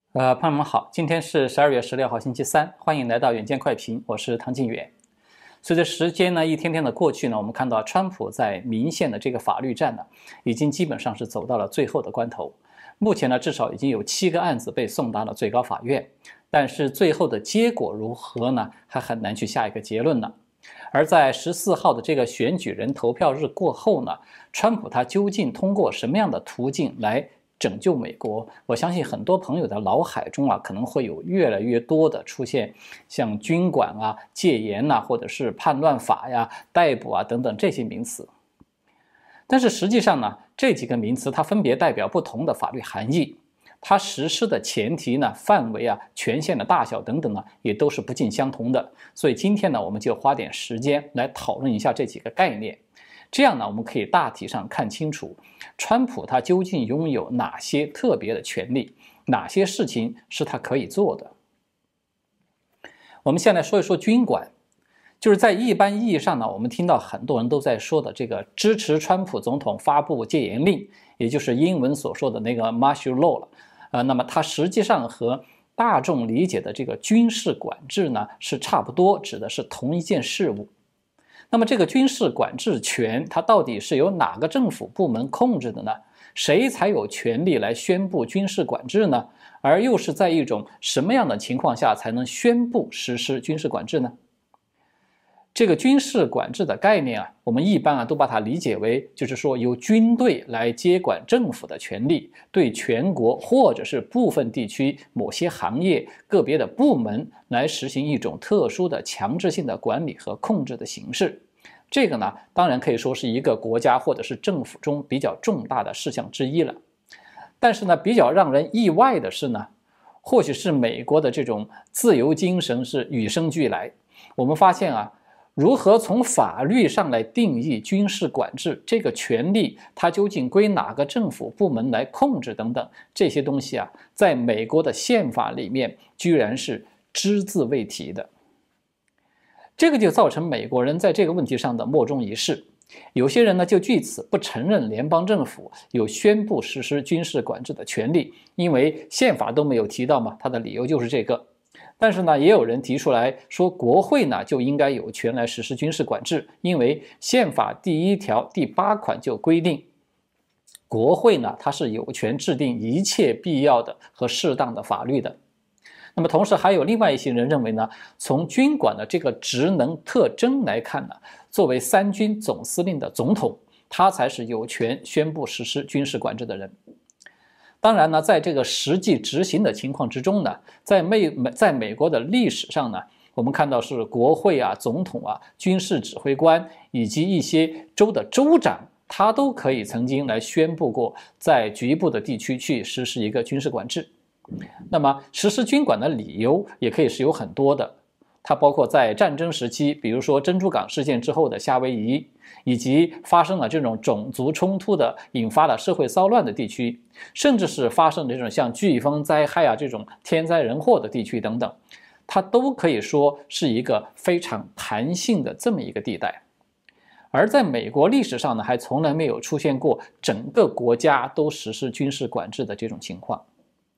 朋友们好，今天是12月16号星期三，欢迎来到远见快评，我是唐晋远。随着时间呢一天天的过去呢，我们看到川普在民宪的这个法律战呢，已经基本上是走到了最后的关头。目前呢，至少已经有7个案子被送达了最高法院，但是最后的结果如何呢，还很难去下一个结论呢。而在14号的这个选举人投票日过后呢，川普他究竟通过什么样的途径来拯救美国？我相信很多朋友的脑海中可能会有越来越多的出现像军管戒严或者是叛乱法逮捕等等这些名词。但是实际上呢，这几个名词它分别代表不同的法律含义，它实施的前提呢、范围权限的大小等等呢，也都是不尽相同的。所以今天呢，我们就花点时间来讨论一下这几个概念。这样呢，我们可以大体上看清楚，川普他究竟拥有哪些特别的权利，哪些事情是他可以做的。我们先来说一说军管，就是在一般意义上呢，我们听到很多人都在说的这个支持川普总统发布戒严令，也就是英文所说的那个 martial law 了。那么它实际上和大众理解的这个军事管制呢是差不多，指的是同一件事物。那么这个军事管制权，它到底是由哪个政府部门控制的呢？谁才有权利来宣布军事管制呢？而又是在一种什么样的情况下才能宣布实施军事管制呢？这个军事管制的概念我们一般都把它理解为，就是说由军队来接管政府的权利，对全国或者是部分地区某些行业个别的部门来实行一种特殊的强制性的管理和控制的形式。这个呢，当然可以说是一个国家或者是政府中比较重大的事项之一了。但是呢，比较让人意外的是呢，或许是美国的这种自由精神是与生俱来。我们发现如何从法律上来定义军事管制这个权利，它究竟归哪个政府部门来控制等等，这些东西在美国的宪法里面居然是只字未提的。这个就造成美国人在这个问题上的莫衷一是。有些人呢就据此不承认联邦政府有宣布实施军事管制的权利，因为宪法都没有提到嘛，他的理由就是这个。但是呢，也有人提出来说，国会呢就应该有权来实施军事管制，因为宪法第1条第8款就规定，国会呢它是有权制定一切必要的和适当的法律的。那么同时还有另外一些人认为呢，从军管的这个职能特征来看呢，作为3军总司令的总统，他才是有权宣布实施军事管制的人。当然呢，在这个实际执行的情况之中呢，在美国的历史上呢，我们看到是国会总统军事指挥官以及一些州的州长，他都可以曾经来宣布过在局部的地区去实施一个军事管制。那么实施军管的理由也可以是有很多的，它包括在战争时期，比如说珍珠港事件之后的夏威夷，以及发生了这种种族冲突的引发了社会骚乱的地区，甚至是发生这种像飓风灾害这种天灾人祸的地区等等，它都可以说是一个非常弹性的这么一个地带。而在美国历史上呢，还从来没有出现过整个国家都实施军事管制的这种情况。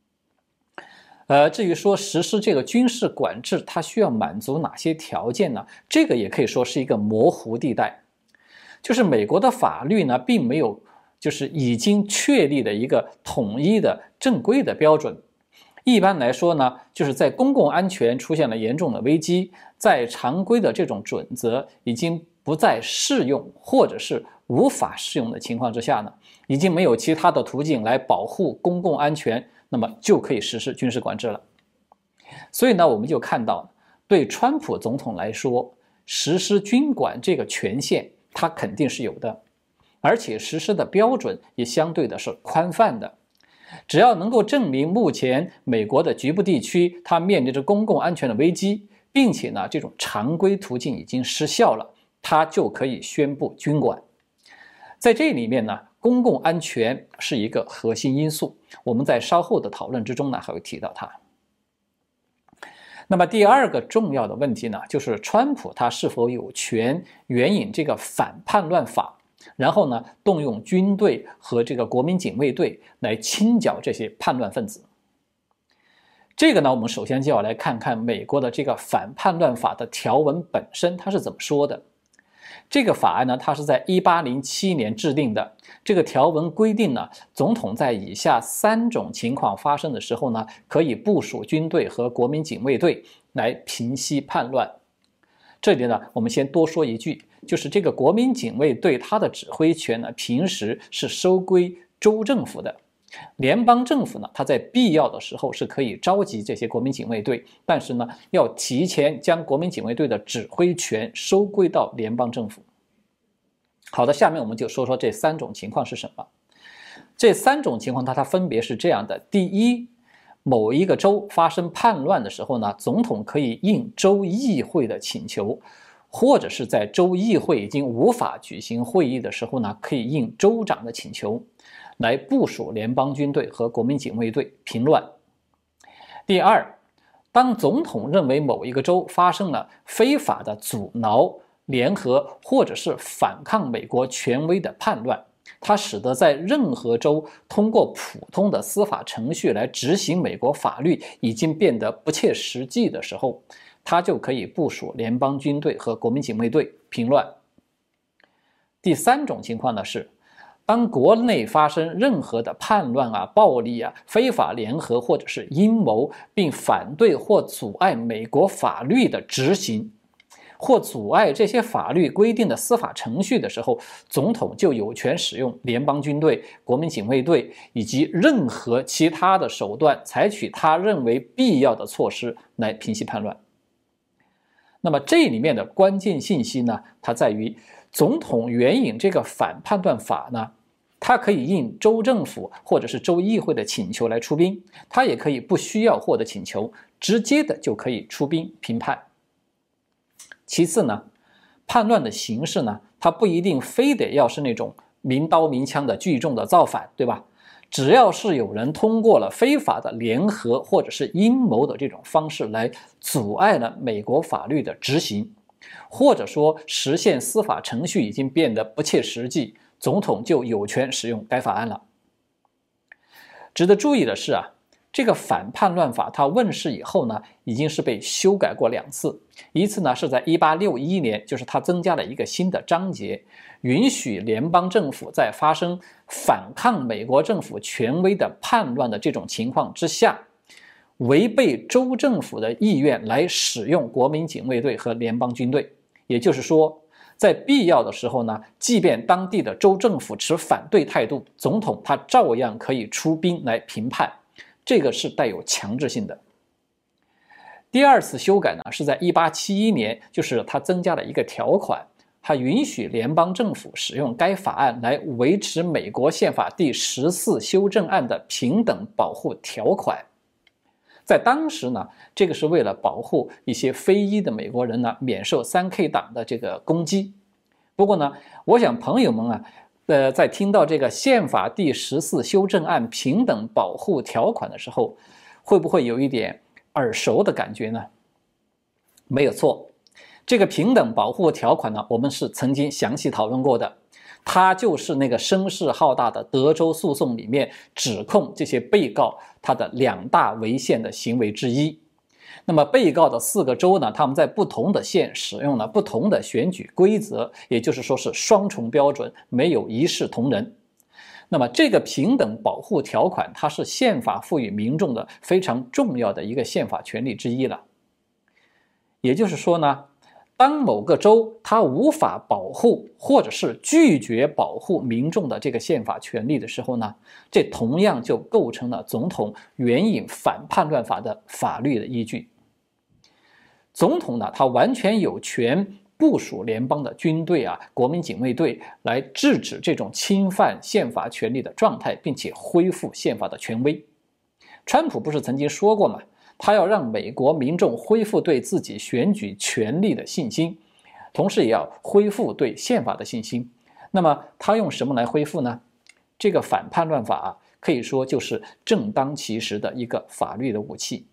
至于说实施这个军事管制，它需要满足哪些条件呢？这个也可以说是一个模糊地带。就是美国的法律呢，并没有就是已经确立的一个统一的正规的标准。一般来说呢，就是在公共安全出现了严重的危机，在常规的这种准则已经不再适用，或者是无法适用的情况之下呢，已经没有其他的途径来保护公共安全，那么就可以实施军事管制了。所以呢，我们就看到，对川普总统来说，实施军管这个权限，他肯定是有的，而且实施的标准也相对的是宽泛的。只要能够证明目前美国的局部地区它面临着公共安全的危机，并且呢，这种常规途径已经失效了，它就可以宣布军管。在这里面呢，公共安全是一个核心因素，我们在稍后的讨论之中呢还会提到它。那么第二个重要的问题呢，就是川普他是否有权援引这个反叛乱法，然后呢，动用军队和这个国民警卫队来清剿这些叛乱分子。 这个呢，我们首先就要来看看美国的这个反叛乱法的条文本身，它是怎么说的。这个法案呢，它是在1807年制定的。这个条文规定呢，总统在以下3种情况发生的时候呢，可以部署军队和国民警卫队来平息叛乱。这里呢，我们先多说一句，就是这个国民警卫队它的指挥权呢，平时是收归州政府的。联邦政府呢，它在必要的时候是可以召集这些国民警卫队，但是呢，要提前将国民警卫队的指挥权收归到联邦政府。好的，下面我们就说说这3种情况是什么。这3种情况它分别是这样的：第一，某一个州发生叛乱的时候呢，总统可以应州议会的请求，或者是在州议会已经无法举行会议的时候呢，可以应州长的请求来部署联邦军队和国民警卫队平乱。第二，当总统认为某一个州发生了非法的阻挠、联合或者是反抗美国权威的叛乱，它使得在任何州通过普通的司法程序来执行美国法律已经变得不切实际的时候，他就可以部署联邦军队和国民警卫队平乱。第3种情况呢是，当国内发生任何的叛乱啊、暴力啊、非法联合或者是阴谋，并反对或阻碍美国法律的执行，或阻碍这些法律规定的司法程序的时候，总统就有权使用联邦军队、国民警卫队以及任何其他的手段，采取他认为必要的措施来平息叛乱。那么这里面的关键信息呢，它在于总统援引这个反叛乱法呢，他可以应州政府或者是州议会的请求来出兵，他也可以不需要获得请求，直接的就可以出兵平叛。其次呢，叛乱的形式呢，它不一定非得要是那种明刀明枪的聚众的造反，对吧？只要是有人通过了非法的联合或者是阴谋的这种方式来阻碍了美国法律的执行，或者说实现司法程序已经变得不切实际，总统就有权使用该法案了。值得注意的是啊，这个反叛乱法它问世以后呢，已经是被修改过2次。一次呢是在1861年，就是它增加了一个新的章节，允许联邦政府在发生反抗美国政府权威的叛乱的这种情况之下，违背州政府的意愿来使用国民警卫队和联邦军队。也就是说，在必要的时候呢，即便当地的州政府持反对态度，总统他照样可以出兵来平叛。这个是带有强制性的。第2次修改呢，是在1871年，就是它增加了一个条款，它允许联邦政府使用该法案来维持美国宪法第14修正案的平等保护条款。在当时呢，这个是为了保护一些非裔的美国人呢，免受3K 党的这个攻击。不过呢，我想朋友们啊，在听到这个宪法第14修正案平等保护条款的时候，会不会有一点耳熟的感觉呢？没有错，这个平等保护条款呢，我们是曾经详细讨论过的。它就是那个声势浩大的德州诉讼里面指控这些被告他的2大违宪的行为之一。那么被告的4个州呢，他们在不同的县使用了不同的选举规则，也就是说是双重标准，没有一视同仁。那么这个平等保护条款，它是宪法赋予民众的非常重要的一个宪法权利之一了。也就是说呢，当某个州它无法保护或者是拒绝保护民众的这个宪法权利的时候呢，这同样就构成了总统援引反叛乱法的法律的依据。总统呢，他完全有权部署联邦的军队啊、国民警卫队来制止这种侵犯宪法权利的状态，并且恢复宪法的权威。川普不是曾经说过吗？他要让美国民众恢复对自己选举权利的信心，同时也要恢复对宪法的信心。那么他用什么来恢复呢？这个反叛乱法可以说就是正当其时的一个法律的武器。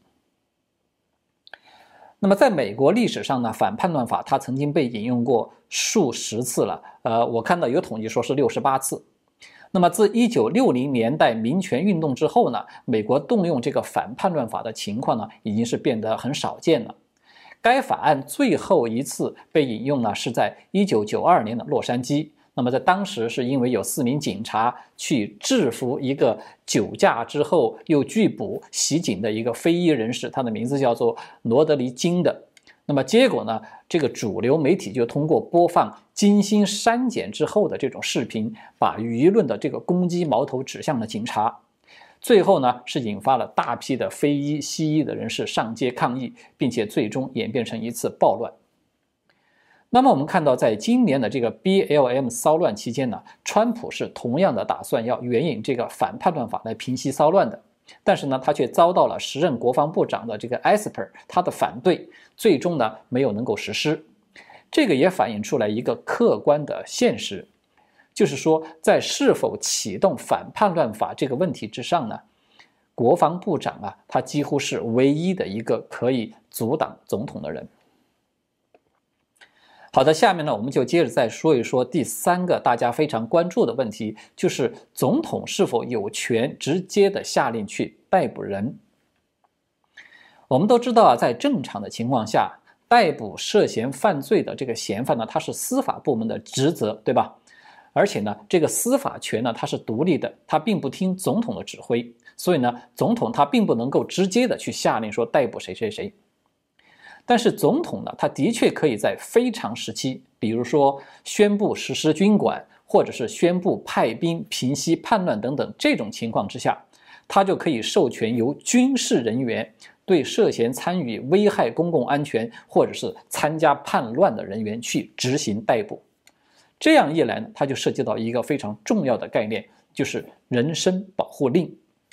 那么在美国历史上呢，反叛乱法它曾经被引用过数十次了，我看到有统计说是68次。 那么自1960年代民权运动之后呢，美国动用这个反叛乱法的情况呢，已经是变得很少见了。该法案最后一次被引用呢，是在1992年的洛杉矶。那么在当时是因为有4名警察去制服一个酒驾之后又拒捕袭警的一个非裔人士，他的名字叫做罗德里金的。那么结果呢，这个主流媒体就通过播放精心删减之后的这种视频，把舆论的这个攻击矛头指向了警察。最后呢，是引发了大批的非裔、西裔的人士上街抗议，并且最终演变成一次暴乱。那么我们看到，在今年的这个 BLM 骚乱期间呢，川普是同样的打算要援引这个反叛乱法来平息骚乱的，但是呢，他却遭到了时任国防部长的这个 Esper 他的反对，最终呢没有能够实施。这个也反映出来一个客观的现实，就是说，在是否启动反叛乱法这个问题之上呢，国防部长啊，他几乎是唯一的一个可以阻挡总统的人。好的，下面呢，我们就接着再说一说第3个大家非常关注的问题，就是总统是否有权直接的下令去逮捕人。我们都知道啊，在正常的情况下，逮捕涉嫌犯罪的这个嫌犯呢，他是司法部门的职责，对吧？而且呢，这个司法权呢，它是独立的，它并不听总统的指挥，所以呢，总统他并不能够直接的去下令说逮捕谁谁谁。但是总统呢，他的确可以在非常时期，比如说宣布实施军管，或者是宣布派兵平息叛乱等等这种情况之下，他就可以授权由军事人员对涉嫌参与危害公共安全或者是参加叛乱的人员去执行逮捕。这样一来呢，它就涉及到一个非常重要的概念，就是人身保护令。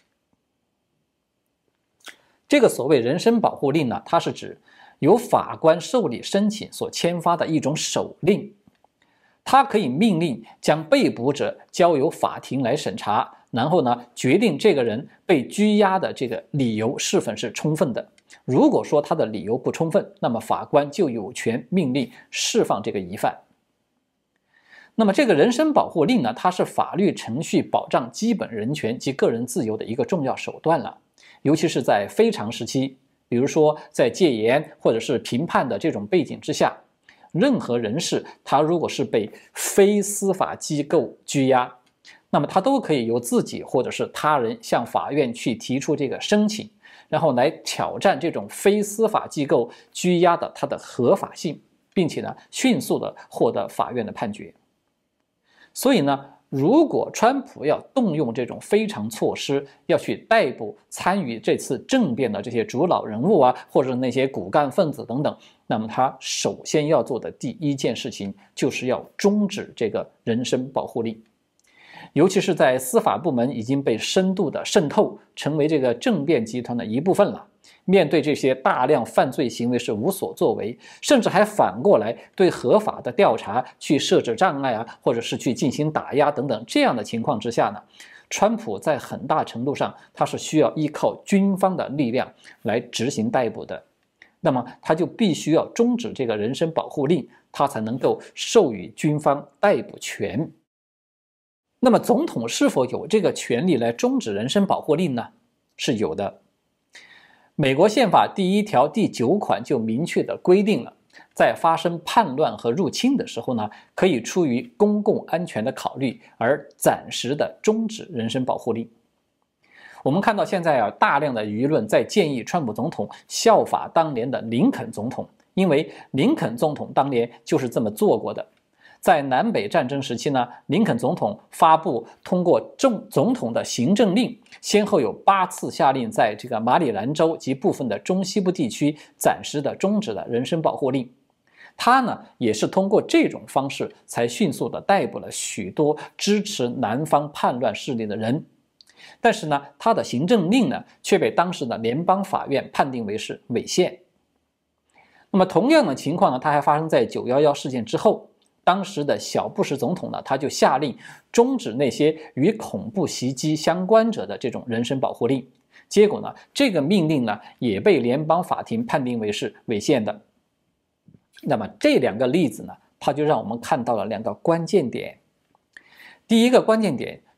这个所谓人身保护令呢，它是指由法官受理申请所签发的一种手令，它可以命令将被捕者交由法庭来审查，然后呢，决定这个人被拘押的这个理由是否是充分的。如果说他的理由不充分，那么法官就有权命令释放这个疑犯。那么这个人身保护令呢，它是法律程序保障基本人权及个人自由的一个重要手段了，尤其是在非常时期。比如说，在戒严或者是评判的这种背景之下，任何人士他如果是被非司法机构拘押，那么他都可以由自己或者是他人向法院去提出这个申请，然后来挑战这种非司法机构拘押的它的合法性，并且呢，迅速的获得法院的判决。所以呢，如果川普要动用这种非常措施，要去逮捕参与这次政变的这些主脑人物啊，或者是那些骨干分子等等，那么他首先要做的第一件事情，就是要终止这个人身保护令。尤其是在司法部门已经被深度的渗透，成为这个政变集团的一部分了。面对这些大量犯罪行为是无所作为，甚至还反过来对合法的调查去设置障碍啊，或者是去进行打压等等，这样的情况之下呢，川普在很大程度上他是需要依靠军方的力量来执行逮捕的。那么他就必须要终止这个人身保护令，他才能够授予军方逮捕权。那么总统是否有这个权利来终止人身保护令呢？是有的。美国宪法第1条第9款就明确地规定了，在发生叛乱和入侵的时候呢，可以出于公共安全的考虑而暂时的终止人身保护令。我们看到现在啊，大量的舆论在建议川普总统效法当年的林肯总统，因为林肯总统当年就是这么做过的。在南北战争时期呢，林肯总统发布通过总统的行政令，先后有8次下令在这个马里兰州及部分的中西部地区暂时的终止了人身保护令。他呢也是通过这种方式才迅速的逮捕了许多支持南方叛乱势力的人。但是呢，他的行政令呢却被当时的联邦法院判定为是违宪。那么同样的情况呢，它还发生在911事件之后。当时的小布什总统呢，他就下令终止那些与恐怖袭击相关者的这种人身保护令。结果呢，这个命令呢也被联邦法庭判定为是违宪的。那么这2个例子呢，它就让我们看到了2个关键点。第一个关键点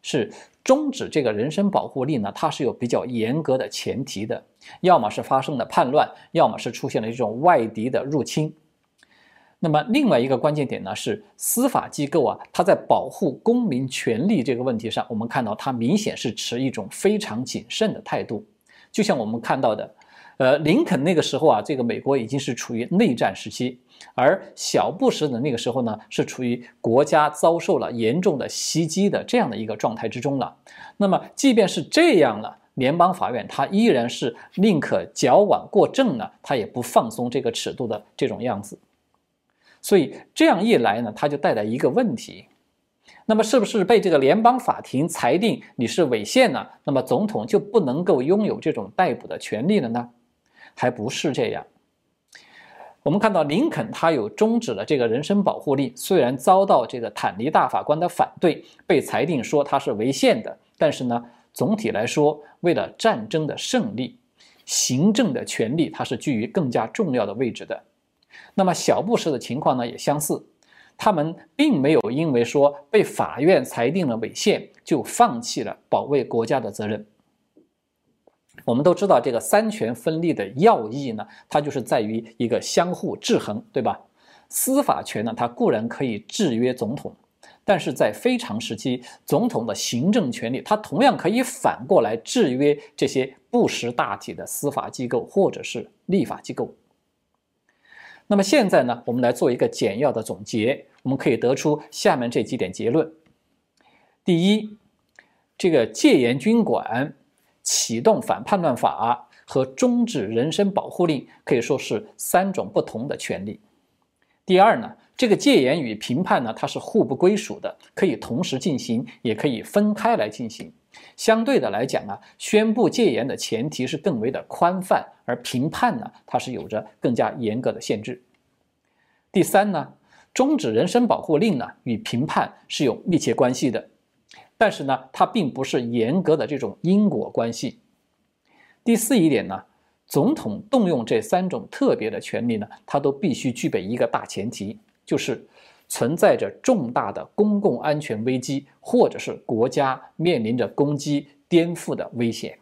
是终止这个人身保护令呢，它是有比较严格的前提的，要么是发生了叛乱，要么是出现了这种外敌的入侵。那么另外一个关键点呢，是司法机构啊，它在保护公民权利这个问题上，我们看到它明显是持一种非常谨慎的态度。就像我们看到的，林肯那个时候啊，这个美国已经是处于内战时期，而小布什的那个时候呢，是处于国家遭受了严重的袭击的这样的一个状态之中了。那么即便是这样了，联邦法院它依然是宁可矫枉过正呢，它也不放松这个尺度的这种样子。所以这样一来呢，它就带来一个问题，那么是不是被这个联邦法庭裁定你是违宪呢？那么总统就不能够拥有这种逮捕的权利了呢？还不是这样。我们看到林肯他有终止了这个人身保护令，虽然遭到这个坦尼大法官的反对，被裁定说他是违宪的，但是呢，总体来说，为了战争的胜利，行政的权力它是居于更加重要的位置的。那么小布什的情况呢也相似，他们并没有因为说被法院裁定了违宪就放弃了保卫国家的责任。我们都知道这个三权分立的要义呢，它就是在于一个相互制衡，对吧？司法权呢，它固然可以制约总统，但是在非常时期，总统的行政权力它同样可以反过来制约这些不识大体的司法机构或者是立法机构。那么现在呢，我们来做一个简要的总结，我们可以得出下面这几点结论。第一，这个戒严军管、启动反叛乱法和终止人身保护令可以说是三种不同的权利。第二呢，这个戒严与评判呢，它是互不归属的，可以同时进行，也可以分开来进行。相对的来讲啊，宣布戒严的前提是更为的宽泛，而评判呢，它是有着更加严格的限制。第三呢，终止人身保护令呢，与评判是有密切关系的，但是呢，它并不是严格的这种因果关系。第四一点呢，总统动用这三种特别的权利呢，它都必须具备一个大前提，就是存在着重大的公共安全危机，或者是国家面临着攻击、颠覆的危险。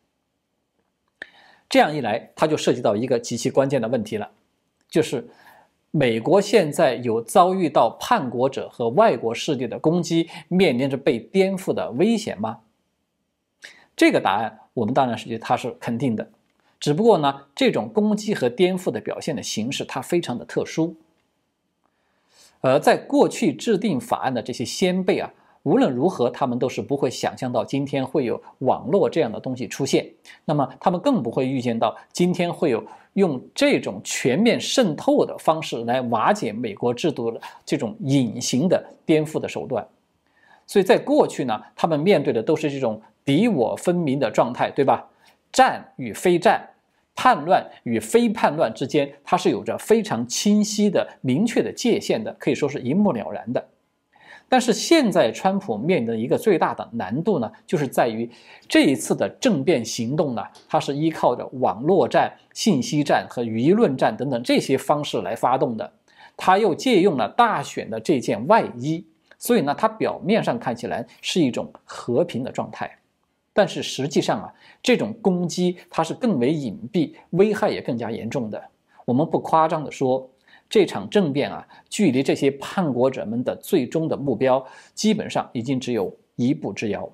这样一来，它就涉及到一个极其关键的问题了，就是美国现在有遭遇到叛国者和外国势力的攻击，面临着被颠覆的危险吗？这个答案我们当然是觉得它是肯定的，只不过呢，这种攻击和颠覆的表现的形式它非常的特殊。在过去制定法案的这些先辈啊，无论如何他们都是不会想象到今天会有网络这样的东西出现，那么他们更不会预见到今天会有用这种全面渗透的方式来瓦解美国制度的这种隐形的颠覆的手段。所以在过去呢，他们面对的都是这种敌我分明的状态，对吧？战与非战，叛乱与非叛乱之间，它是有着非常清晰的明确的界限的，可以说是一目了然的。但是现在川普面临的一个最大的难度呢，就是在于这一次的政变行动呢，它是依靠着网络战、信息战和舆论战等等这些方式来发动的，他又借用了大选的这件外衣，所以呢，它表面上看起来是一种和平的状态，但是实际上啊，这种攻击它是更为隐蔽，危害也更加严重的。我们不夸张地说，这场政变啊，距离这些叛国者们的最终的目标，基本上已经只有一步之遥。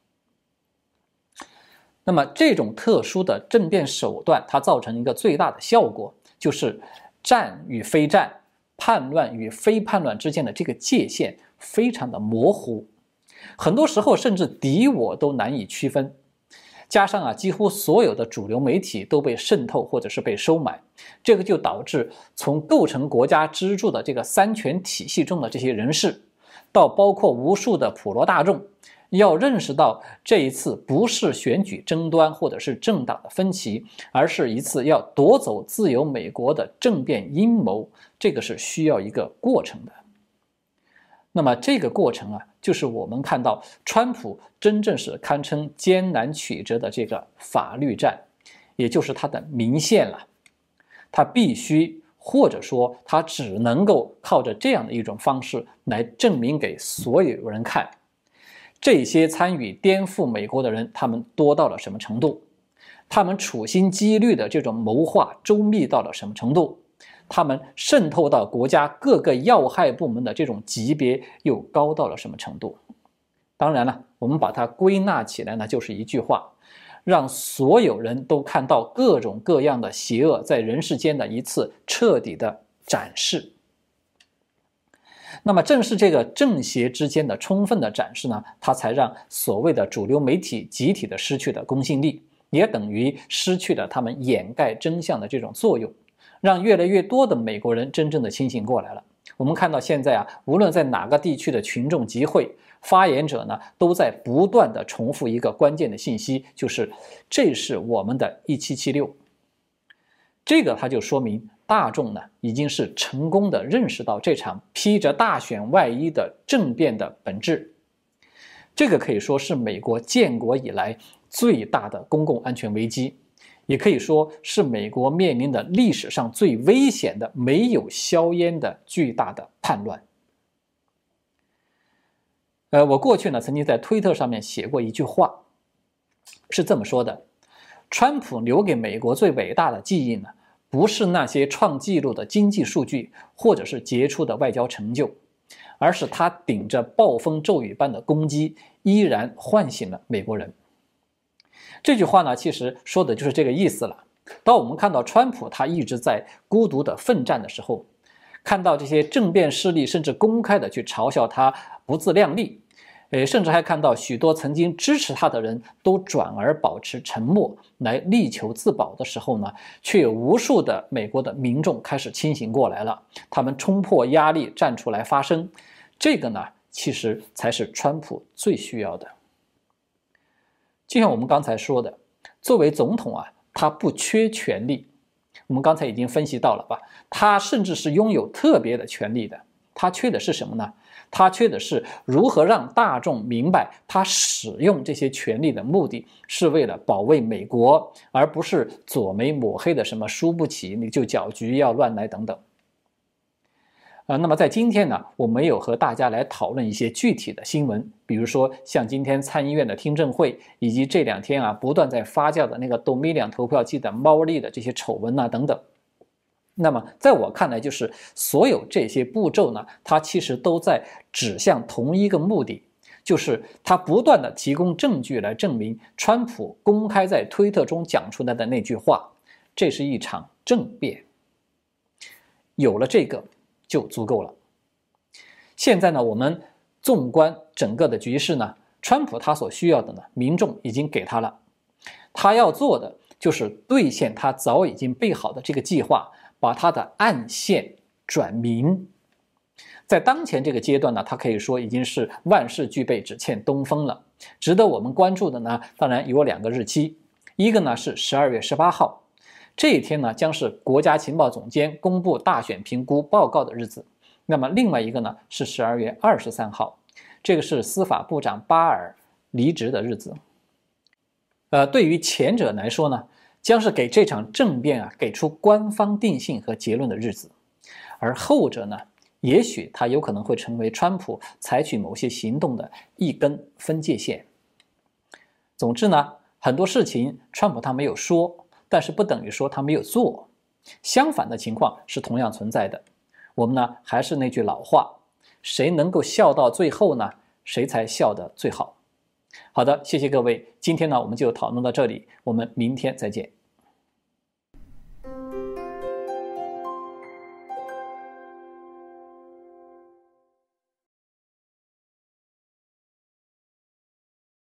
那么这种特殊的政变手段，它造成一个最大的效果，就是战与非战、叛乱与非叛乱之间的这个界限非常的模糊，很多时候甚至敌我都难以区分。加上啊，几乎所有的主流媒体都被渗透或者是被收买，这个就导致从构成国家支柱的这个三权体系中的这些人士，到包括无数的普罗大众，要认识到这一次不是选举争端或者是政党的分歧，而是一次要夺走自由美国的政变阴谋，这个是需要一个过程的。那么这个过程啊，就是我们看到川普真正是堪称艰难曲折的这个法律战，也就是他的明线了。他必须，或者说他只能够靠着这样的一种方式来证明给所有人看， 这些参与颠覆美国的人，他们多到了什么程度？他们处心积虑的这种谋划周密到了什么程度？他们渗透到国家各个要害部门的这种级别又高到了什么程度？当然了，我们把它归纳起来呢，就是一句话：让所有人都看到各种各样的邪恶在人世间的一次彻底的展示。那么正是这个正邪之间的充分的展示呢，它才让所谓的主流媒体集体的失去了公信力，也等于失去了他们掩盖真相的这种作用，让越来越多的美国人真正的清醒过来了。我们看到现在无论在哪个地区的群众集会，发言者呢都在不断的重复一个关键的信息，就是这是我们的1776。这个它就说明大众呢已经是成功的认识到这场披着大选外衣的政变的本质。这个可以说是美国建国以来最大的公共安全危机，也可以说是美国面临的历史上最危险的没有硝烟的巨大的叛乱。我过去呢曾经在推特上面写过一句话，是这么说的：川普留给美国最伟大的记忆呢，不是那些创纪录的经济数据或者是杰出的外交成就，而是他顶着暴风骤雨般的攻击，依然唤醒了美国人。这句话呢，其实说的就是这个意思了。当我们看到川普他一直在孤独的奋战的时候，看到这些政变势力甚至公开的去嘲笑他不自量力，甚至还看到许多曾经支持他的人都转而保持沉默来力求自保的时候呢，却有无数的美国的民众开始清醒过来了，他们冲破压力站出来发声。这个呢，其实才是川普最需要的。就像我们刚才说的，作为总统他不缺权力，我们刚才已经分析到了吧，他甚至是拥有特别的权力的。他缺的是什么呢？他缺的是如何让大众明白他使用这些权力的目的是为了保卫美国，而不是左眉抹黑的什么输不起你就搅局要乱来等等。那么在今天呢，我没有和大家来讨论一些具体的新闻，比如说像今天参议院的听证会，以及这两天不断在发酵的那个 Dominion 投票季的猫腻的这些丑闻等等。那么在我看来，就是所有这些步骤呢，它其实都在指向同一个目的，就是它不断的提供证据来证明川普公开在推特中讲出来的那句话，这是一场政变。有了这个就足够了。现在呢，我们纵观整个的局势呢，川普他所需要的呢，民众已经给他了，他要做的就是兑现他早已经备好的这个计划，把他的暗线转明。在当前这个阶段呢，他可以说已经是万事俱备，只欠东风了。值得我们关注的呢，当然有两个日期，一个呢是12月18号，这一天呢将是国家情报总监公布大选评估报告的日子。那么另外一个呢是12月23号，这个是司法部长巴尔离职的日子。对于前者来说呢，将是给这场政变给出官方定性和结论的日子，而后者呢，也许它有可能会成为川普采取某些行动的一根分界线。总之呢，很多事情川普他没有说，但是不等于说他没有做，相反的情况是同样存在的。我们呢还是那句老话，谁能够笑到最后呢，谁才笑得最好。好的，谢谢各位，今天呢我们就讨论到这里，我们明天再见。